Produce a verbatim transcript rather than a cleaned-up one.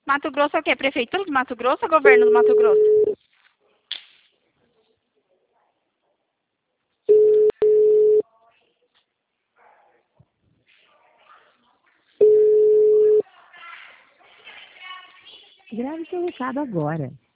Mato Grosso é o quê? Prefeitura do Mato Grosso ou governo do Mato Grosso? Grave seu recado agora.